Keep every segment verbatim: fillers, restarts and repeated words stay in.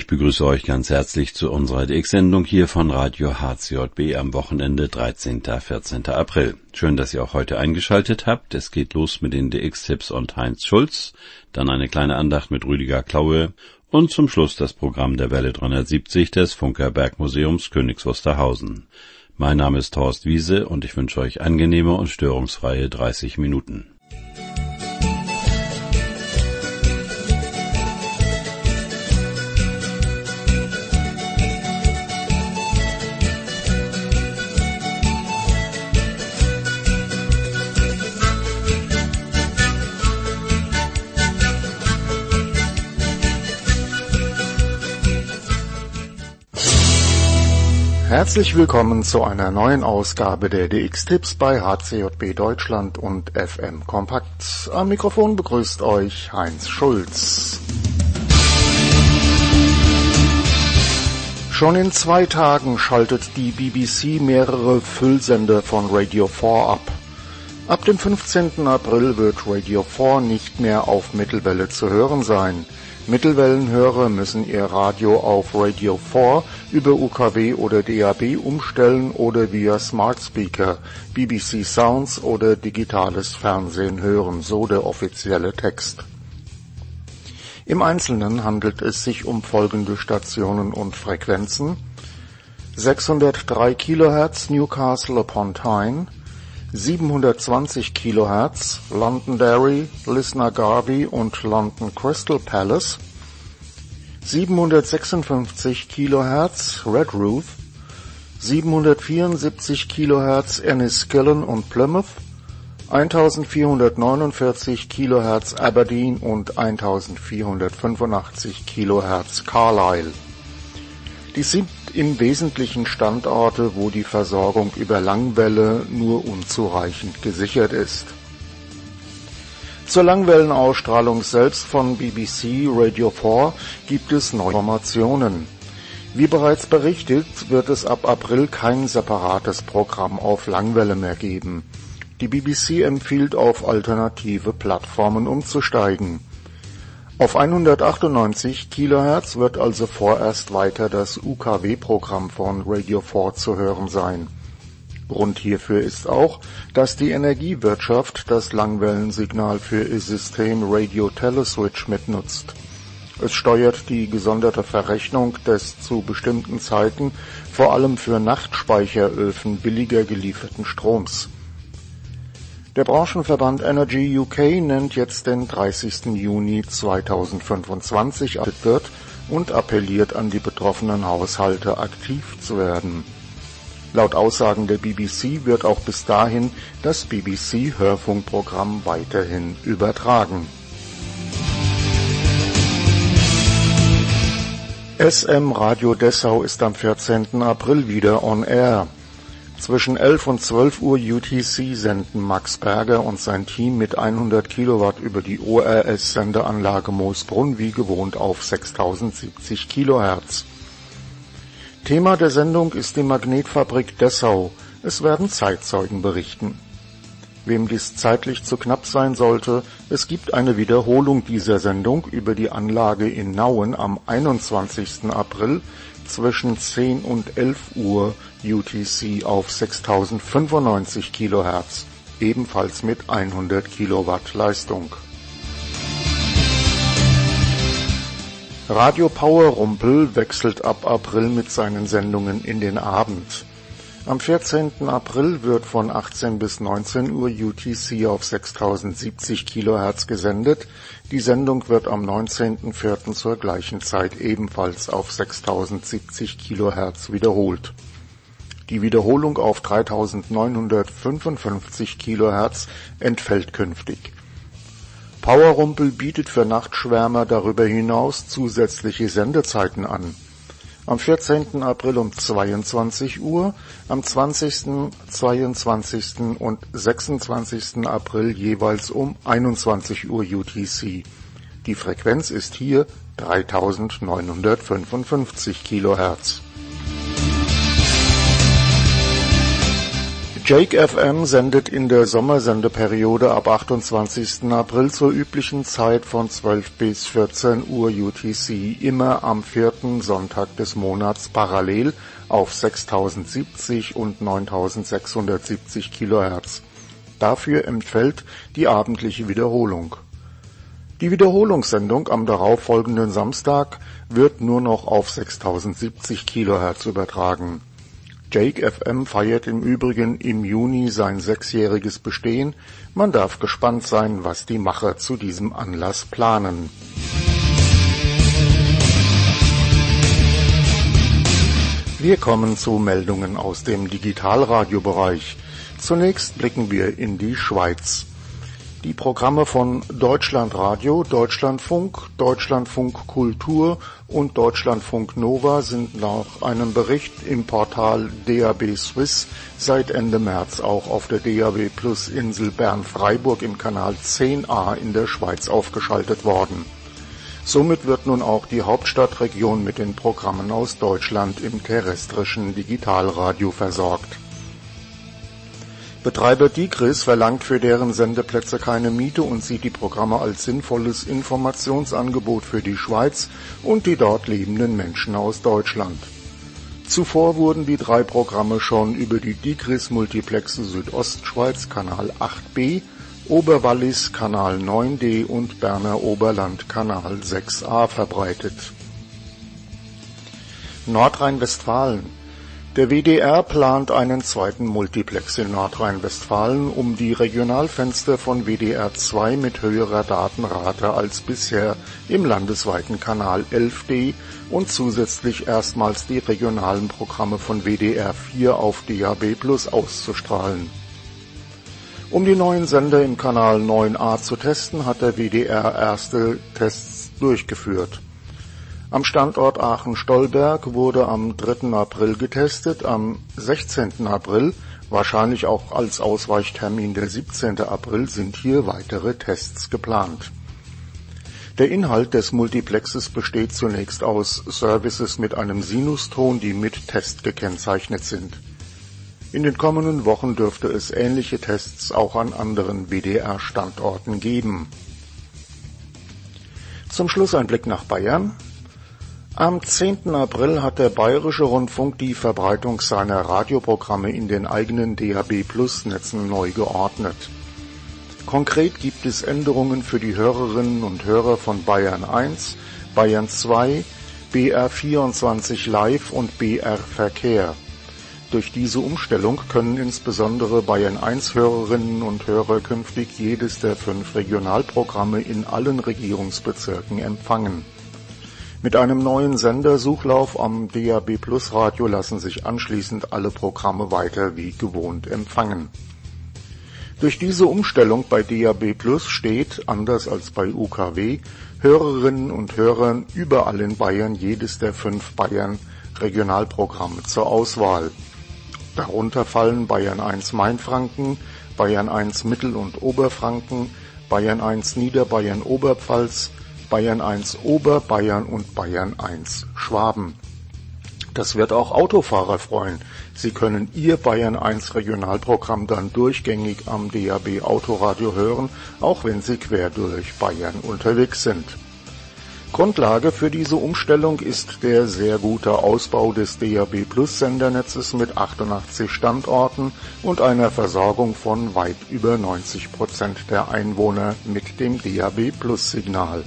begrüße euch ganz herzlich zu unserer D X-Sendung hier von Radio H C J B am Wochenende dreizehnten und vierzehnten April. Schön, dass ihr auch heute eingeschaltet habt. Es geht los mit den D X-Tipps und Heinz Schulz, dann eine kleine Andacht mit Rüdiger Klaue und zum Schluss das Programm der Welle dreihundertsiebzig des Funker Bergmuseums Königs Wusterhausen. Mein Name ist Horst Wiese und ich wünsche euch angenehme und störungsfreie dreißig Minuten. Herzlich willkommen zu einer neuen Ausgabe der D X-Tipps bei H C J B Deutschland und F M Kompakt. Am Mikrofon begrüßt euch Heinz Schulz. Schon in zwei Tagen schaltet die B B C mehrere Füllsender von Radio vier ab. Ab dem fünfzehnten April wird Radio vier nicht mehr auf Mittelwelle zu hören sein. Mittelwellenhörer müssen ihr Radio auf Radio vier über U K W oder D A B umstellen oder via Smart Speaker, B B C Sounds oder digitales Fernsehen hören, so der offizielle Text. Im Einzelnen handelt es sich um folgende Stationen und Frequenzen: sechshundertdrei Kilohertz Newcastle upon Tyne, siebenhundertzwanzig Kilohertz Londonderry, Lisnagarby und London Crystal Palace, siebenhundertsechsundfünfzig Kilohertz Redruth, siebenhundertvierundsiebzig Kilohertz Enniskillen und Plymouth, eintausendvierhundertneunundvierzig Kilohertz Aberdeen und eintausendvierhundertfünfundachtzig Kilohertz Carlisle. Dies sind im Wesentlichen Standorte, wo die Versorgung über Langwelle nur unzureichend gesichert ist. Zur Langwellenausstrahlung selbst von B B C Radio vier gibt es neue Informationen. Wie bereits berichtet, wird es ab April kein separates Programm auf Langwelle mehr geben. Die B B C empfiehlt, auf alternative Plattformen umzusteigen. Auf hundertachtundneunzig Kilohertz wird also vorerst weiter das U K W-Programm von Radio vier zu hören sein. Grund hierfür ist auch, dass die Energiewirtschaft das Langwellensignal für ihr System Radio Teleswitch mitnutzt. Es steuert die gesonderte Verrechnung des zu bestimmten Zeiten vor allem für Nachtspeicheröfen billiger gelieferten Stroms. Der Branchenverband Energy U K nennt jetzt den dreißigsten Juni zweitausendfünfundzwanzig wird und appelliert an die betroffenen Haushalte, aktiv zu werden. Laut Aussagen der B B C wird auch bis dahin das B B C-Hörfunkprogramm weiterhin übertragen. S M Radio Dessau ist am vierzehnten April wieder on air. Zwischen elf und zwölf Uhr U T C senden Max Berger und sein Team mit hundert Kilowatt über die O R S-Sendeanlage Moosbrunn wie gewohnt auf sechstausendsiebzig Kilohertz. Thema der Sendung ist die Magnetfabrik Dessau. Es werden Zeitzeugen berichten. Wem dies zeitlich zu knapp sein sollte, es gibt eine Wiederholung dieser Sendung über die Anlage in Nauen am einundzwanzigsten April zwischen zehn und elf Uhr U T C auf sechstausendfünfundneunzig Kilohertz, ebenfalls mit hundert Kilowatt Leistung. Radio Powerrumpel wechselt ab April mit seinen Sendungen in den Abend. Am vierzehnten April wird von achtzehn bis neunzehn Uhr U T C auf sechstausendsiebzig Kilohertz gesendet. Die Sendung wird am neunzehnten vierten zur gleichen Zeit ebenfalls auf sechstausendsiebzig Kilohertz wiederholt. Die Wiederholung auf dreitausendneunhundertfünfundfünfzig Kilohertz entfällt künftig. Powerrumpel bietet für Nachtschwärmer darüber hinaus zusätzliche Sendezeiten an. Am vierzehnten April um zweiundzwanzig Uhr, am zwanzigsten, zweiundzwanzigsten und sechsundzwanzigsten April jeweils um einundzwanzig Uhr U T C. Die Frequenz ist hier dreitausendneunhundertfünfundfünfzig Kilohertz. Jake F M sendet in der Sommersendeperiode ab achtundzwanzigsten April zur üblichen Zeit von zwölf bis vierzehn Uhr U T C immer am vierten Sonntag des Monats parallel auf sechstausendsiebzig und neuntausendsechshundertsiebzig Kilohertz. Dafür entfällt die abendliche Wiederholung. Die Wiederholungssendung am darauffolgenden Samstag wird nur noch auf sechstausendsiebzig Kilohertz übertragen. Jake F M feiert im Übrigen im Juni sein sechsjähriges Bestehen. Man darf gespannt sein, was die Macher zu diesem Anlass planen. Wir kommen zu Meldungen aus dem Digitalradiobereich. Zunächst blicken wir in die Schweiz. Die Programme von Deutschlandradio, Deutschlandfunk, Deutschlandfunk Kultur und Deutschlandfunk Nova sind nach einem Bericht im Portal D A B Swiss seit Ende März auch auf der D A B Plus Insel Bern-Freiburg im Kanal zehn a in der Schweiz aufgeschaltet worden. Somit wird nun auch die Hauptstadtregion mit den Programmen aus Deutschland im terrestrischen Digitalradio versorgt. Betreiber Digris verlangt für deren Sendeplätze keine Miete und sieht die Programme als sinnvolles Informationsangebot für die Schweiz und die dort lebenden Menschen aus Deutschland. Zuvor wurden die drei Programme schon über die Digris Multiplexe Südostschweiz Kanal acht b, Oberwallis Kanal neun d und Berner Oberland Kanal sechs a verbreitet. Nordrhein-Westfalen. Der W D R plant einen zweiten Multiplex in Nordrhein-Westfalen, um die Regionalfenster von W D R zwei mit höherer Datenrate als bisher im landesweiten Kanal elf d und zusätzlich erstmals die regionalen Programme von W D R vier auf D A B Plus auszustrahlen. Um die neuen Sender im Kanal neun a zu testen, hat der W D R erste Tests durchgeführt. Am Standort Aachen-Stollberg wurde am dritten April getestet, am sechzehnten April, wahrscheinlich auch als Ausweichtermin der siebzehnten April, sind hier weitere Tests geplant. Der Inhalt des Multiplexes besteht zunächst aus Services mit einem Sinuston, die mit Test gekennzeichnet sind. In den kommenden Wochen dürfte es ähnliche Tests auch an anderen W D R-Standorten geben. Zum Schluss ein Blick nach Bayern. Am zehnten April hat der Bayerische Rundfunk die Verbreitung seiner Radioprogramme in den eigenen D A B Plus Netzen neu geordnet. Konkret gibt es Änderungen für die Hörerinnen und Hörer von Bayern eins, Bayern zwei, B R vierundzwanzig Live und B R Verkehr. Durch diese Umstellung können insbesondere Bayern eins Hörerinnen und Hörer künftig jedes der fünf Regionalprogramme in allen Regierungsbezirken empfangen. Mit einem neuen Sendersuchlauf am D A B Plus Radio lassen sich anschließend alle Programme weiter wie gewohnt empfangen. Durch diese Umstellung bei D A B Plus steht, anders als bei U K W, Hörerinnen und Hörern überall in Bayern jedes der fünf Bayern Regionalprogramme zur Auswahl. Darunter fallen Bayern eins Mainfranken, Bayern eins Mittel- und Oberfranken, Bayern eins Niederbayern Oberpfalz, Bayern eins Oberbayern und Bayern eins Schwaben. Das wird auch Autofahrer freuen. Sie können Ihr Bayern eins Regionalprogramm dann durchgängig am D A B Autoradio hören, auch wenn Sie quer durch Bayern unterwegs sind. Grundlage für diese Umstellung ist der sehr gute Ausbau des D A B Plus Sendernetzes mit achtundachtzig Standorten und einer Versorgung von weit über neunzig Prozent der Einwohner mit dem D A B Plus Signal.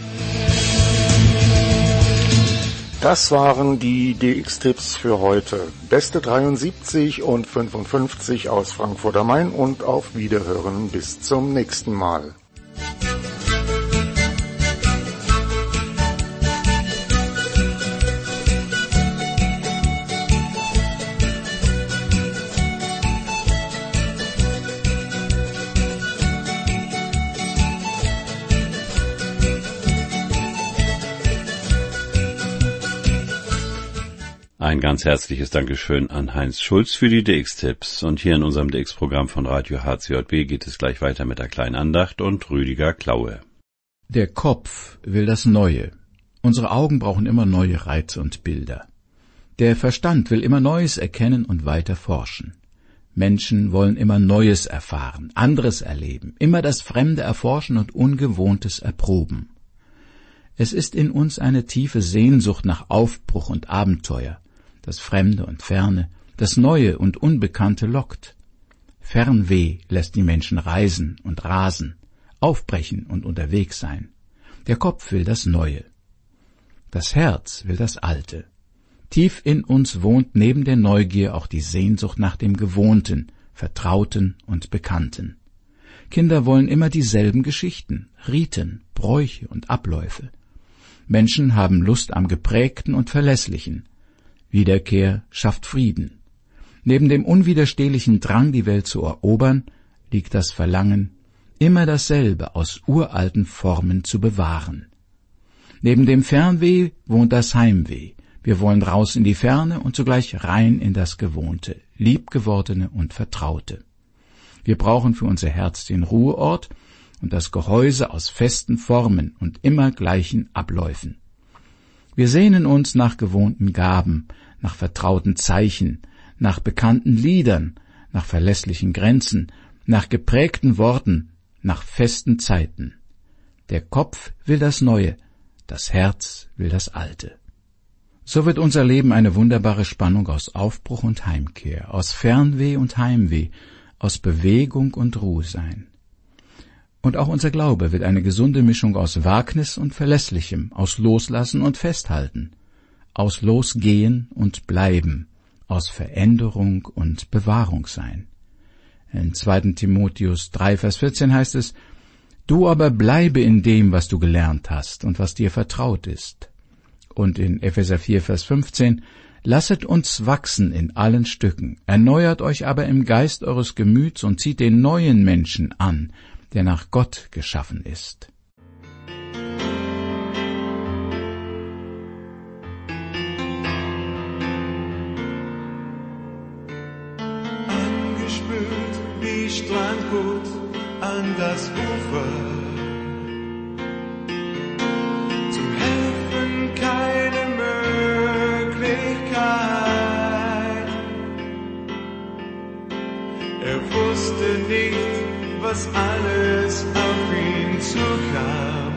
Das waren die D X-Tipps für heute. Beste dreiundsiebzig und fünfundfünfzig aus Frankfurt am Main und auf Wiederhören bis zum nächsten Mal. Ein ganz herzliches Dankeschön an Heinz Schulz für die D X-Tipps. Und hier in unserem D X-Programm von Radio H C J B geht es gleich weiter mit der kleinen Andacht und Rüdiger Klaue. Der Kopf will das Neue. Unsere Augen brauchen immer neue Reize und Bilder. Der Verstand will immer Neues erkennen und weiter forschen. Menschen wollen immer Neues erfahren, anderes erleben, immer das Fremde erforschen und Ungewohntes erproben. Es ist in uns eine tiefe Sehnsucht nach Aufbruch und Abenteuer. Das Fremde und Ferne, das Neue und Unbekannte lockt. Fernweh lässt die Menschen reisen und rasen, aufbrechen und unterwegs sein. Der Kopf will das Neue. Das Herz will das Alte. Tief in uns wohnt neben der Neugier auch die Sehnsucht nach dem Gewohnten, Vertrauten und Bekannten. Kinder wollen immer dieselben Geschichten, Riten, Bräuche und Abläufe. Menschen haben Lust am Geprägten und Verlässlichen. Wiederkehr schafft Frieden. Neben dem unwiderstehlichen Drang, die Welt zu erobern, liegt das Verlangen, immer dasselbe aus uralten Formen zu bewahren. Neben dem Fernweh wohnt das Heimweh. Wir wollen raus in die Ferne und zugleich rein in das Gewohnte, Liebgewordene und Vertraute. Wir brauchen für unser Herz den Ruheort und das Gehäuse aus festen Formen und immer gleichen Abläufen. Wir sehnen uns nach gewohnten Gaben, nach vertrauten Zeichen, nach bekannten Liedern, nach verlässlichen Grenzen, nach geprägten Worten, nach festen Zeiten. Der Kopf will das Neue, das Herz will das Alte. So wird unser Leben eine wunderbare Spannung aus Aufbruch und Heimkehr, aus Fernweh und Heimweh, aus Bewegung und Ruhe sein. Und auch unser Glaube wird eine gesunde Mischung aus Wagnis und Verlässlichem, aus Loslassen und Festhalten, aus Losgehen und Bleiben, aus Veränderung und Bewahrung sein. In zweiten Timotheus drei, Vers vierzehn heißt es, »Du aber bleibe in dem, was du gelernt hast und was dir vertraut ist.« Und in Epheser vier, Vers fünfzehn, »Lasset uns wachsen in allen Stücken, erneuert euch aber im Geist eures Gemüts und zieht den neuen Menschen an, der nach Gott geschaffen ist.« Angespült wie Strandgut an das Ufer, zum Helfen keine Möglichkeit. Er wusste nicht, was alles auf ihn zukam.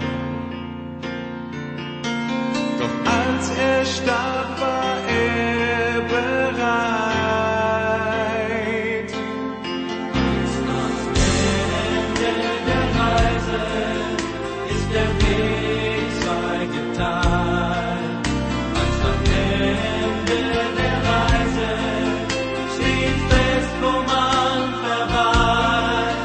Doch als er starb, war er bereit. Ans Ende der Reise ist der Weg zweigeteilt. Ans Ende der Reise steht fest, wo man verweilt.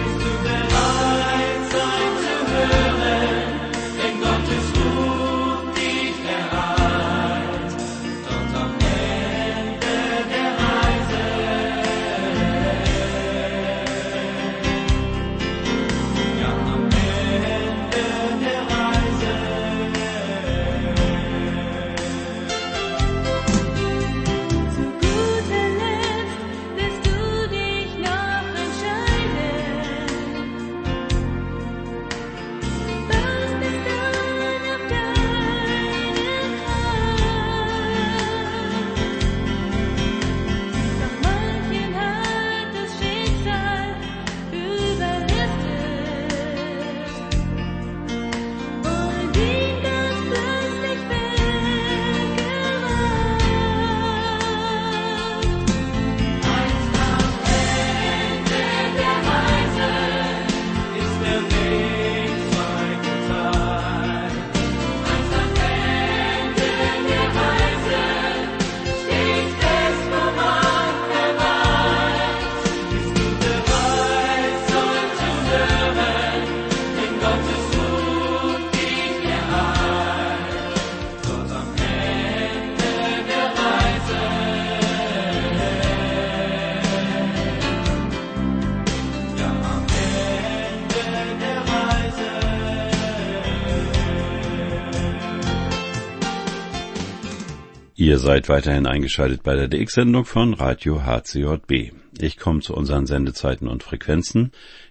Ihr seid weiterhin eingeschaltet bei der D X-Sendung von Radio H C J B. Ich komme zu unseren Sendezeiten und Frequenzen.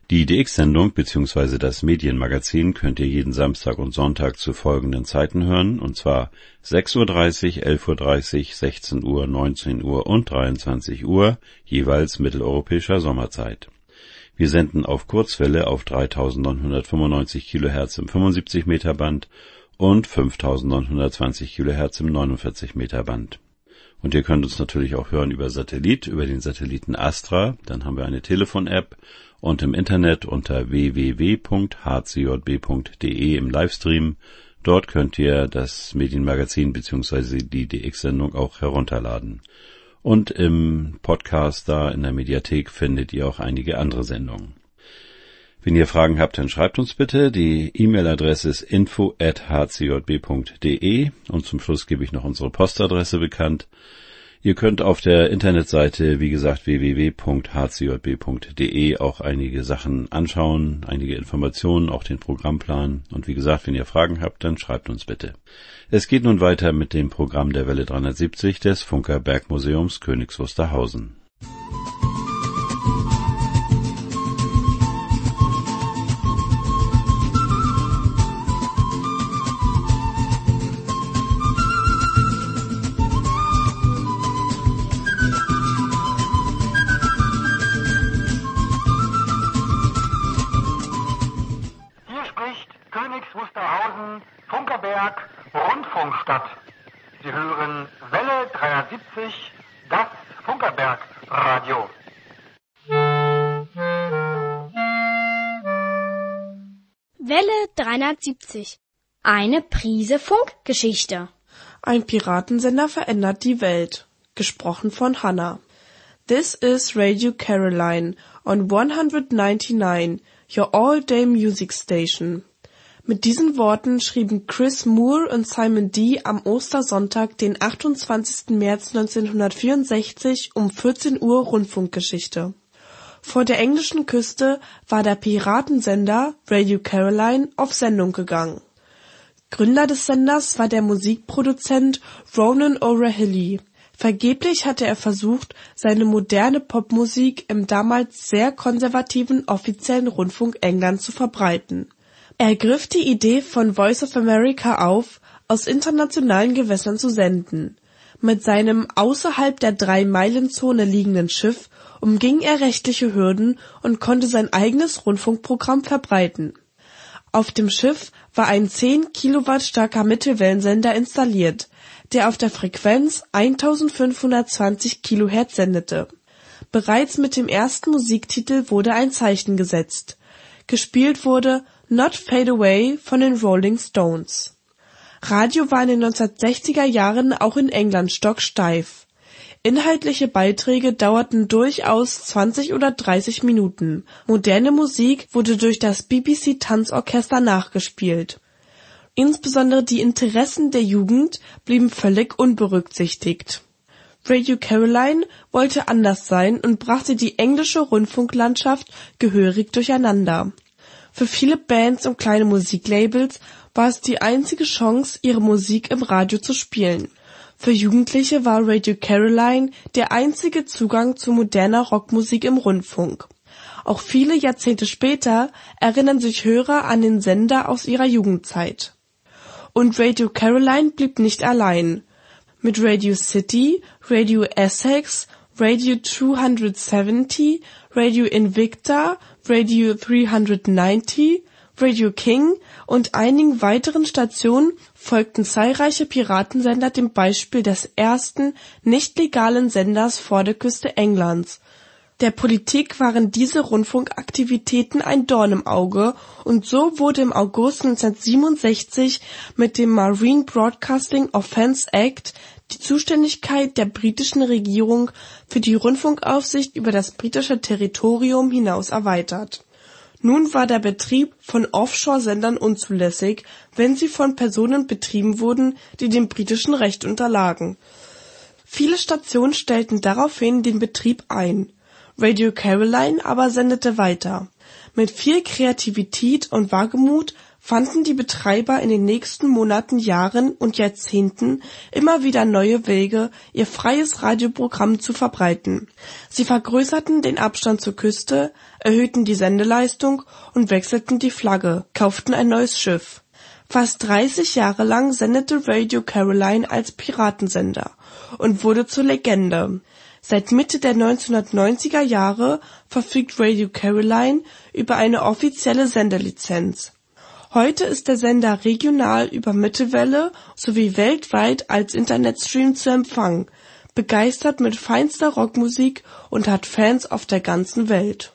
Die D X-Sendung bzw. das Medienmagazin könnt ihr jeden Samstag und Sonntag zu folgenden Zeiten hören, und zwar sechs Uhr dreißig, elf Uhr dreißig, sechzehn Uhr, neunzehn Uhr und dreiundzwanzig Uhr, jeweils mitteleuropäischer Sommerzeit. Wir senden auf Kurzwelle auf dreitausendneunhundertfünfundneunzig Kilohertz im fünfundsiebzig Meter Band und fünftausendneunhundertzwanzig Kilohertz im neunundvierzig Meter Band. Und ihr könnt uns natürlich auch hören über Satellit, über den Satelliten Astra, dann haben wir eine Telefon-App, und im Internet unter w w w punkt h c j b punkt d e im Livestream. Dort könnt ihr das Medienmagazin bzw. die D X-Sendung auch herunterladen. Und im Podcast da in der Mediathek findet ihr auch einige andere Sendungen. Wenn ihr Fragen habt, dann schreibt uns bitte. Die E-Mail-Adresse ist info at h c j b punkt d e und zum Schluss gebe ich noch unsere Postadresse bekannt. Ihr könnt auf der Internetseite, wie gesagt, w w w punkt h c j b punkt d e auch einige Sachen anschauen, einige Informationen, auch den Programmplan. Und wie gesagt, wenn ihr Fragen habt, dann schreibt uns bitte. Es geht nun weiter mit dem Programm der Welle dreihundertsiebzig des Funker Bergmuseums Königs Wusterhausen. Funkerberg, Rundfunkstadt. Sie hören Welle dreihundertsiebzig, das Funkerberg-Radio. Welle dreihundertsiebzig. Eine Prise Funkgeschichte. Ein Piratensender verändert die Welt. Gesprochen von Hannah. This is Radio Caroline on one ninety-nine, your all-day music station. Mit diesen Worten schrieben Chris Moore und Simon Dee am Ostersonntag, den achtundzwanzigsten März neunzehnhundertvierundsechzig um vierzehn Uhr Rundfunkgeschichte. Vor der englischen Küste war der Piratensender Radio Caroline auf Sendung gegangen. Gründer des Senders war der Musikproduzent Ronan O'Rahilly. Vergeblich hatte er versucht, seine moderne Popmusik im damals sehr konservativen offiziellen Rundfunk Englands zu verbreiten. Er griff die Idee von Voice of America auf, aus internationalen Gewässern zu senden. Mit seinem außerhalb der Drei-Meilen-Zone liegenden Schiff umging er rechtliche Hürden und konnte sein eigenes Rundfunkprogramm verbreiten. Auf dem Schiff war ein zehn Kilowatt starker Mittelwellensender installiert, der auf der Frequenz eintausendfünfhundertzwanzig Kilohertz sendete. Bereits mit dem ersten Musiktitel wurde ein Zeichen gesetzt. Gespielt wurde Not Fade Away von den Rolling Stones. Radio war in den neunzehnhundertsechziger Jahren auch in England stocksteif. Inhaltliche Beiträge dauerten durchaus zwanzig oder dreißig Minuten. Moderne Musik wurde durch das B B C Tanzorchester nachgespielt. Insbesondere die Interessen der Jugend blieben völlig unberücksichtigt. Radio Caroline wollte anders sein und brachte die englische Rundfunklandschaft gehörig durcheinander. Für viele Bands und kleine Musiklabels war es die einzige Chance, ihre Musik im Radio zu spielen. Für Jugendliche war Radio Caroline der einzige Zugang zu moderner Rockmusik im Rundfunk. Auch viele Jahrzehnte später erinnern sich Hörer an den Sender aus ihrer Jugendzeit. Und Radio Caroline blieb nicht allein. Mit Radio City, Radio Essex, Radio zweihundertsiebzig, Radio Invicta, Radio dreihundertneunzig, Radio King und einigen weiteren Stationen folgten zahlreiche Piratensender dem Beispiel des ersten nicht legalen Senders vor der Küste Englands. Der Politik waren diese Rundfunkaktivitäten ein Dorn im Auge und so wurde im August neunzehnhundertsiebenundsechzig mit dem Marine Broadcasting Offence Act die Zuständigkeit der britischen Regierung für die Rundfunkaufsicht über das britische Territorium hinaus erweitert. Nun war der Betrieb von Offshore-Sendern unzulässig, wenn sie von Personen betrieben wurden, die dem britischen Recht unterlagen. Viele Stationen stellten daraufhin den Betrieb ein. Radio Caroline aber sendete weiter. Mit viel Kreativität und Wagemut fanden die Betreiber in den nächsten Monaten, Jahren und Jahrzehnten immer wieder neue Wege, ihr freies Radioprogramm zu verbreiten. Sie vergrößerten den Abstand zur Küste, erhöhten die Sendeleistung und wechselten die Flagge, kauften ein neues Schiff. Fast dreißig Jahre lang sendete Radio Caroline als Piratensender und wurde zur Legende. Seit Mitte der neunzehnhundertneunziger Jahre verfügt Radio Caroline über eine offizielle Sendelizenz. Heute ist der Sender regional über Mittelwelle sowie weltweit als Internetstream zu empfangen, begeistert mit feinster Rockmusik und hat Fans auf der ganzen Welt.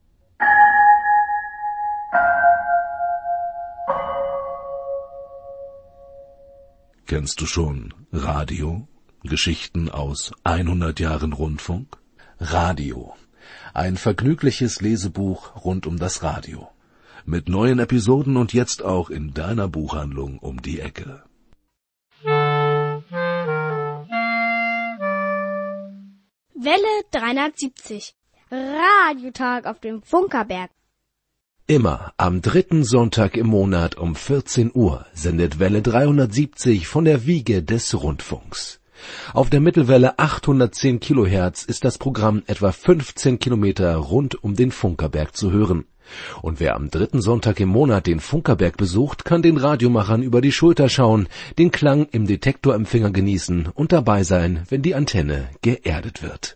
Kennst du schon Radio? Geschichten aus hundert Jahren Rundfunk? Radio. Ein vergnügliches Lesebuch rund um das Radio. Mit neuen Episoden und jetzt auch in deiner Buchhandlung um die Ecke. Welle dreihundertsiebzig. Radiotag auf dem Funkerberg. Immer am dritten Sonntag im Monat um vierzehn Uhr sendet Welle dreihundertsiebzig von der Wiege des Rundfunks. Auf der Mittelwelle achthundertzehn Kilohertz ist das Programm etwa fünfzehn Kilometer rund um den Funkerberg zu hören. Und wer am dritten Sonntag im Monat den Funkerberg besucht, kann den Radiomachern über die Schulter schauen, den Klang im Detektorempfänger genießen und dabei sein, wenn die Antenne geerdet wird.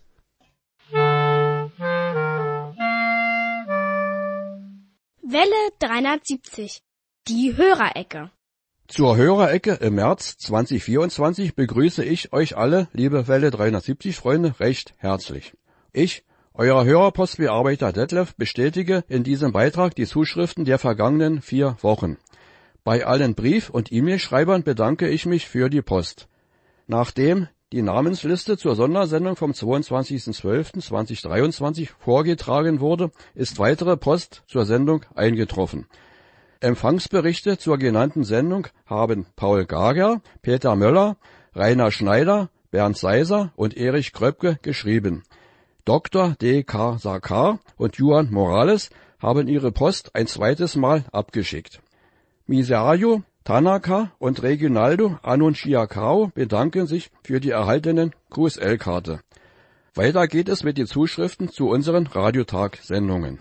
Welle dreihundertsiebzig. Die Hörerecke. Zur Hörerecke im März zweitausendvierundzwanzig begrüße ich euch alle, liebe Welle dreihundertsiebzig Freunde, recht herzlich. Ich, euer Hörerpostbearbeiter Detlef, bestätige in diesem Beitrag die Zuschriften der vergangenen vier Wochen. Bei allen Brief- und E-Mail-Schreibern bedanke ich mich für die Post. Nachdem die Namensliste zur Sondersendung vom zweiundzwanzigsten zwölften zweitausenddreiundzwanzig vorgetragen wurde, ist weitere Post zur Sendung eingetroffen. Empfangsberichte zur genannten Sendung haben Paul Gager, Peter Möller, Rainer Schneider, Bernd Seiser und Erich Kröpke geschrieben. Doktor D K Sakar und Juan Morales haben ihre Post ein zweites Mal abgeschickt. Misario, Tanaka und Reginaldo Annunciacao bedanken sich für die erhaltenen Q S L-Karte. Weiter geht es mit den Zuschriften zu unseren Radiotag-Sendungen.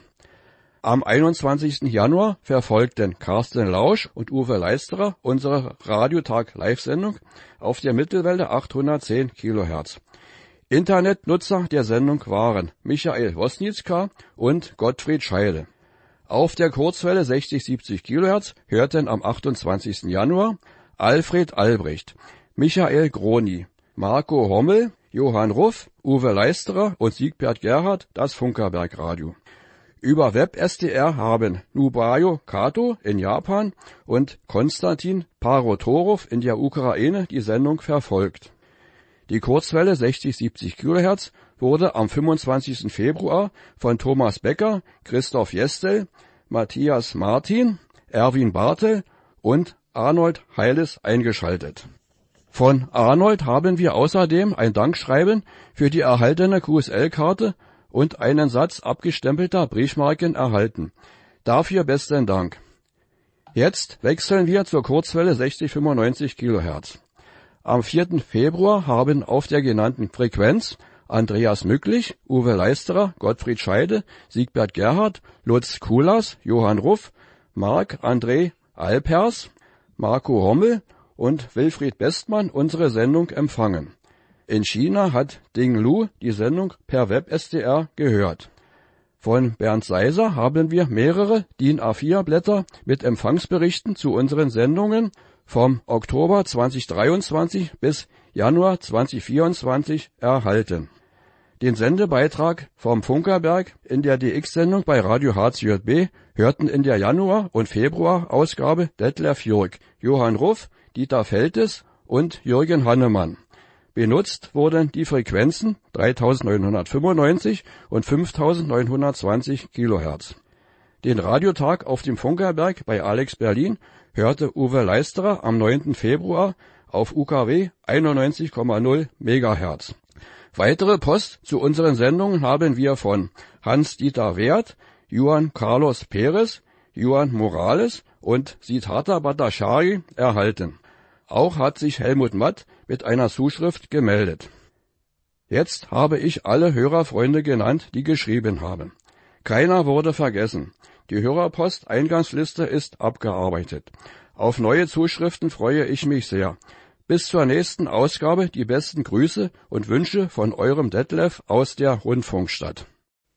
Am einundzwanzigsten Januar verfolgten Carsten Lausch und Uwe Leisterer unsere Radiotag-Live-Sendung auf der Mittelwelle achthundertzehn Kilohertz. Internetnutzer der Sendung waren Michael Wosnitzka und Gottfried Scheide. Auf der Kurzwelle sechzig siebzig Kilohertz hörten am achtundzwanzigsten Januar Alfred Albrecht, Michael Groni, Marco Hommel, Johann Ruff, Uwe Leisterer und Siegbert Gerhard das Funkerberg-Radio. Über Web-S D R haben Nubayo Kato in Japan und Konstantin Parotorov in der Ukraine die Sendung verfolgt. Die Kurzwelle sechzig siebzig Kilohertz wurde am fünfundzwanzigsten Februar von Thomas Becker, Christoph Jestel, Matthias Martin, Erwin Bartel und Arnold Heiles eingeschaltet. Von Arnold haben wir außerdem ein Dankschreiben für die erhaltene Q S L-Karte und einen Satz abgestempelter Briefmarken erhalten. Dafür besten Dank. Jetzt wechseln wir zur Kurzwelle sechzig fünfundneunzig Kilohertz. Am vierten Februar haben auf der genannten Frequenz Andreas Mücklich, Uwe Leisterer, Gottfried Scheide, Siegbert Gerhard, Lutz Kulas, Johann Ruff, Marc André Alpers, Marco Hommel und Wilfried Bestmann unsere Sendung empfangen. In China hat Ding Lu die Sendung per Web-S D R gehört. Von Bernd Seiser haben wir mehrere D I N A vier Blätter mit Empfangsberichten zu unseren Sendungen vom Oktober zweitausenddreiundzwanzig bis Januar zweitausendvierundzwanzig erhalten. Den Sendebeitrag vom Funkerberg in der D X-Sendung bei Radio H C J B hörten in der Januar- und Februar-Ausgabe Detlef Jürg, Johann Ruff, Dieter Feltes und Jürgen Hannemann. Benutzt wurden die Frequenzen dreitausendneunhundertfünfundneunzig und fünftausendneunhundertzwanzig Kilohertz. Den Radiotag auf dem Funkerberg bei Alex Berlin hörte Uwe Leisterer am neunten Februar auf U K W einundneunzig Komma null Megahertz. Weitere Post zu unseren Sendungen haben wir von Hans-Dieter Wert, Juan Carlos Perez, Juan Morales und Siddhartha Bhattacharya erhalten. Auch hat sich Helmut Matt mit einer Zuschrift gemeldet. Jetzt habe ich alle Hörerfreunde genannt, die geschrieben haben. Keiner wurde vergessen. Die Hörerpost-Eingangsliste ist abgearbeitet. Auf neue Zuschriften freue ich mich sehr. Bis zur nächsten Ausgabe die besten Grüße und Wünsche von eurem Detlef aus der Rundfunkstadt.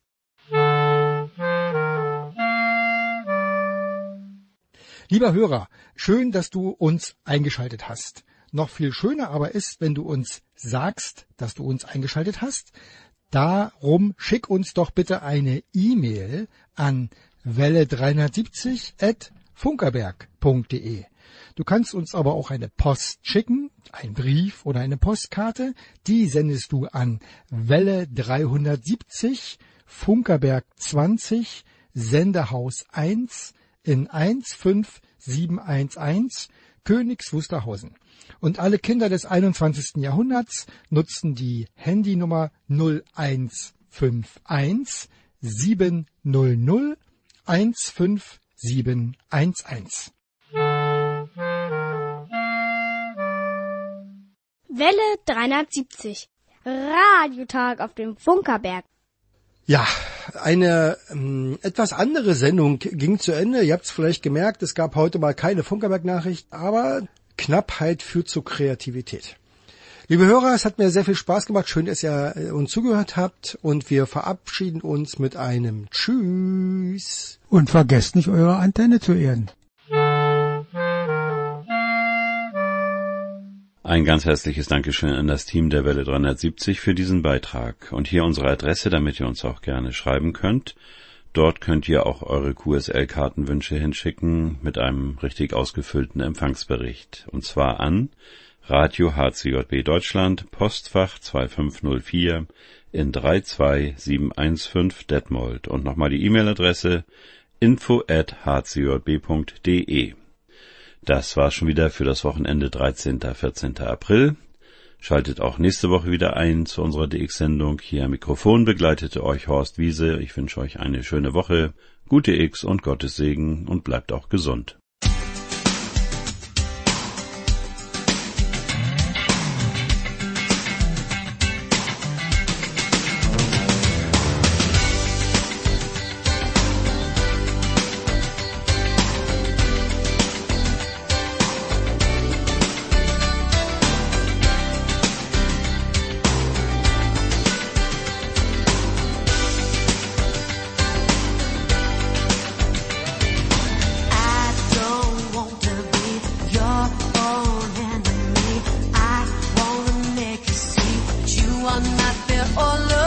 Lieber Hörer, schön, dass du uns eingeschaltet hast. Noch viel schöner aber ist, wenn du uns sagst, dass du uns eingeschaltet hast. Darum schick uns doch bitte eine E-Mail an welle dreihundertsiebzig at funkerberg punkt de. Du kannst uns aber auch eine Post schicken, einen Brief oder eine Postkarte. Die sendest du an Welle dreihundertsiebzig, Funkerberg zwanzig, Sendehaus eins in eins fünf sieben eins eins, Königs Wusterhausen. Und alle Kinder des einundzwanzigsten Jahrhunderts nutzen die Handynummer null eins fünf eins sieben null null eins fünf sieben eins eins. Welle dreihundertsiebzig. Radiotag auf dem Funkerberg. Ja, eine ähm, etwas andere Sendung ging zu Ende. Ihr habt es vielleicht gemerkt, es gab heute mal keine Funkerberg-Nachricht, aber Knappheit führt zu Kreativität. Liebe Hörer, es hat mir sehr viel Spaß gemacht. Schön, dass ihr äh, uns zugehört habt. Und wir verabschieden uns mit einem Tschüss. Und vergesst nicht, eure Antenne zu erden. Ein ganz herzliches Dankeschön an das Team der Welle dreihundertsiebzig für diesen Beitrag. Und hier unsere Adresse, damit ihr uns auch gerne schreiben könnt. Dort könnt ihr auch eure Q S L-Kartenwünsche hinschicken mit einem richtig ausgefüllten Empfangsbericht. Und zwar an Radio H C J B Deutschland, Postfach zwei fünf null vier in drei zwei sieben eins fünf Detmold. Und nochmal die E-Mail-Adresse info at h c j b punkt de. Das war schon wieder für das Wochenende dreizehnten vierzehnten April. Schaltet auch nächste Woche wieder ein zu unserer D X-Sendung. Hier am Mikrofon begleitete euch Horst Wiese. Ich wünsche euch eine schöne Woche, gute X und Gottes Segen und bleibt auch gesund. All